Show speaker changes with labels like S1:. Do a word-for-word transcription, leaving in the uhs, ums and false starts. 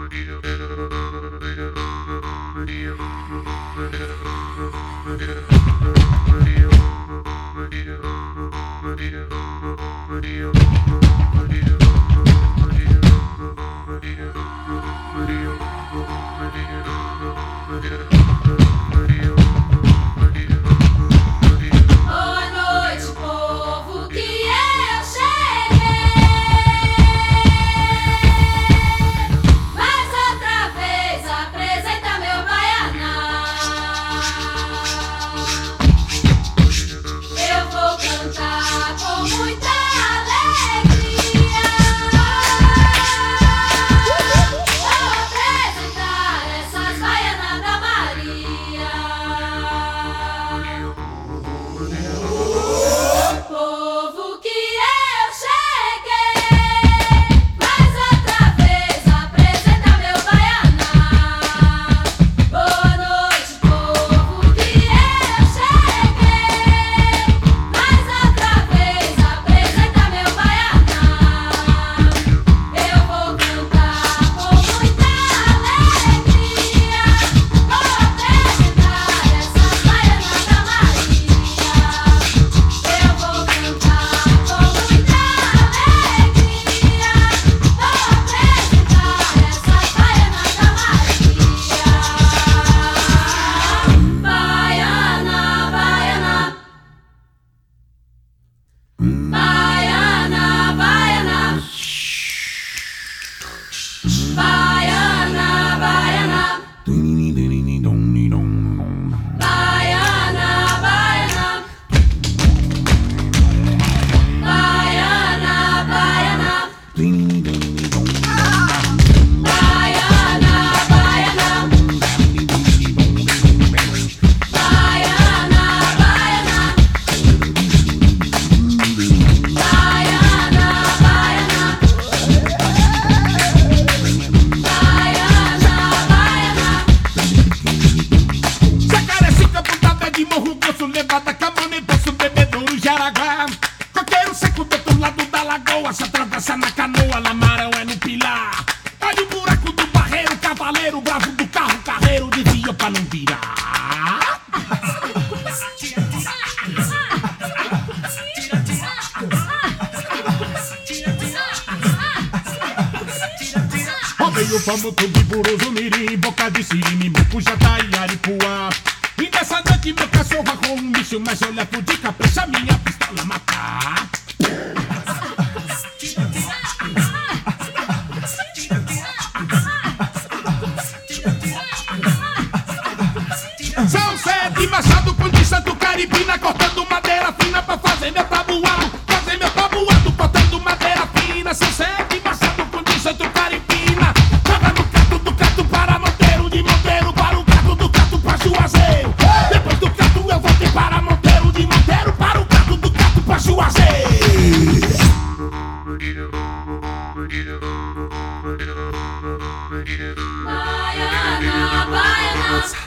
S1: Rodeio, Pamutu, Biburuzu, Mirim, Boca de Sirimi, Mucujá, Iaripuá. E nessa noite meu cachorro arrou um bicho, mas eu levo de capricha minha pistola matar. São sete machado com de santo caribina, cortando madeira fina pra fazer meu tabuado. Fazer meu tabuado, cortando madeira fina. São sete machado com de santo caribina. Joga no cato do cato para Monteiro, de Monteiro para o cato do cato pra Juazeiro. Depois do cato eu voltei para Monteiro, de Monteiro para o cato do cato pra Juazeiro.
S2: Baiana, baiana.